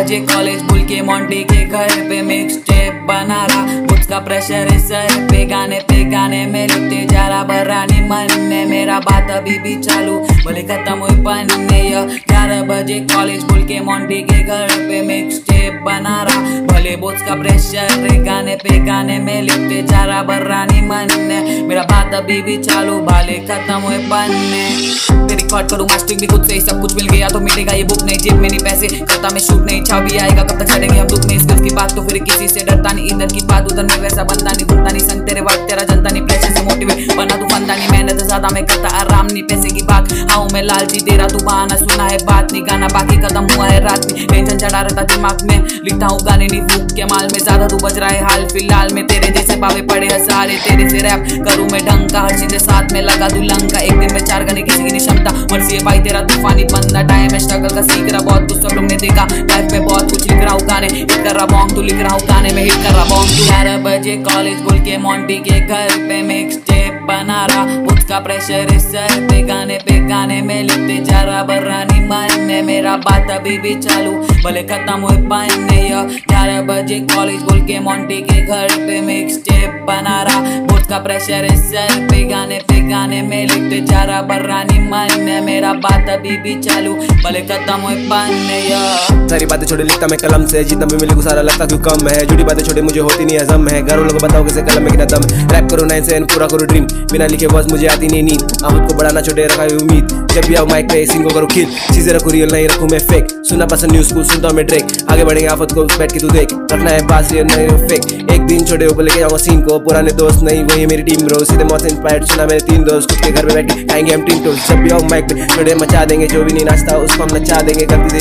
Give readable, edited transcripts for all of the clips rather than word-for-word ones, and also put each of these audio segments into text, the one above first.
बजे कॉलेज भूल के मोंटी के घर पे मिक्स टेप बना रहा। उसका प्रेशर है सर पे गाने में लिखते जा रहा। बरानी मन में मेरा बात अभी भी चालू भले खत्म हुई पन्ने। 11 बजे कॉलेज भूल के मोंटी के घर पे मिक्स टेप बना रहा। भले बोझ का प्रेशर है गाने में लिखते जा रहा। बरानी मन में मेरा बात अभी भी चालू भले खत्म हुए पन्ने। रिकॉर्ड करूँ मास्टरिंग भी खुद से ही सब कुछ मिल गया तो मिलेगा ये बुक नहीं जेब में नहीं पैसे करता मैं शूट नहीं इच्छा भी आएगा कब तक चढ़ेंगे हम दुख में स्किल्स की बात तो फिर किसी से डरता नहीं। इधर की बात उधर में वैसा बनता नहीं घूमता नहीं संग तेरे वक्त तेरा जनता नहीं प्रेशर से मोटिवेट बना तू फंदा नहीं मेहनत ज्यादा मैं करता आराम नहीं पैसे की बात हाँ मैं लालची तेरा तू बहाना सुना है बात नहीं गाना बाकी खत्म हुआ है रात में टेंशन चढ़ा रहता दिमाग में लिखता हूँ गाने नहीं फूक के माल में ज्यादा तू बज रहा है हाल फिलहाल में तेरे जैसे बावे पड़े है सारे तेरे से रैप करूँ मैं ढंग का हर चीजें साथ में लगा तू लंका एक दिन में 4 गाने किसी की नहीं क्षमता मर्जी है भाई तेरा तूफानी बंदा टाइम है स्ट्रगल का सीख रहा बहुत कुछ सब लोग ने देखा लाइफ में बहुत कुछ लिख रहा हूँ गाने हिट कर रहा बॉन्ग तू लिख रहा हूँ गाने में हिट कर रहा बॉन्ग तू। 11 बजे कॉलेज भूल के मोंटी के घर पे मिक्स टेप बना रहा। उसका प्रेशर है सर पे गाने में लिखते जा रहा। बरानी मन में मेरा बात अभी भी चालू भले खत्म हुए पन्ने। 11 बजे कॉलेज भूल के मोंटी के घर पे मिक्स टेप बना रहा। उसका प्रेशर है सर पे गाने में लिखते जा रहा। बरानी मन में मेरा बात अभी भी चालू भले खत्म हुए पन्ने। सारी बातें छोड़े लिखता मैं कलम से जितना भी मिले गुजारा लगता क्यों कम है झूठी बातें छोड़े मुझे होती नहीं हजम है घर वालों को बताओ कैसे कलम में कितना दम रैप करो 9 से पूरा करो ड्रीम बिना लिखे बस मुझे आती नहीं नींद आमद को बढ़ाना छोटे रखा है उम्मीद जब भी आओ माइक पे सिंग को करो खिल चीजें रखो रियल नहीं रखूं मैं फेक सुनना पसंद न्यूज़ को सुनता हूं मैं ड्रेक आगे बढ़ेंगे आफत को बैठ के तू देख रखना है बात रियल नहीं फेक एक दिन छोटे ऊपर लेके जाऊंगा सीन को पुराने दोस्त नहीं वही मेरी टीम रो सीधे मौत से इंस्पायर्ड सुना मेरे 3 दोस्त खुद के घर में बैठ के खाएंगे हम टीम टोस्ट जब भी आओ माइक पे छोटे मचा देंगे जो भी नहीं नाचता उसको हम नचा देंगे करती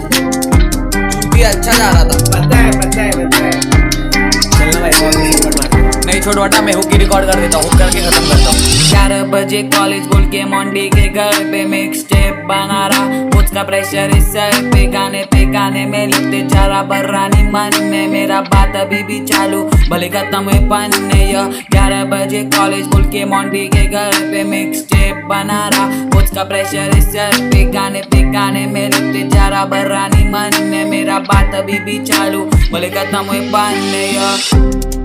तेरी भी अच्छा जा रहा था पता है चलना भाई नहीं छोड़वाटा मैं हुक की रिकॉर्ड कर देता हूँ करके खत्म करता हूँ। 11 बजे कॉलेज भूल के मोंटी के घर पे मिक्स टेप बना रहा। उसका प्रेशर है सर पे गाने में लिखते जा रहा। बरानी मन में मेरा बात अभी भी चालू भले खत्म हुए पन्ने। 11 बजे कॉलेज भूल के मोंटी के घर पे मिक्स टेप बना रहा। उसका प्रेशर है सर पे गाने में लिखते जा रहा। बरानी मन में मेरा बात अभी भी चालू भले खत्म हुए पन्ने।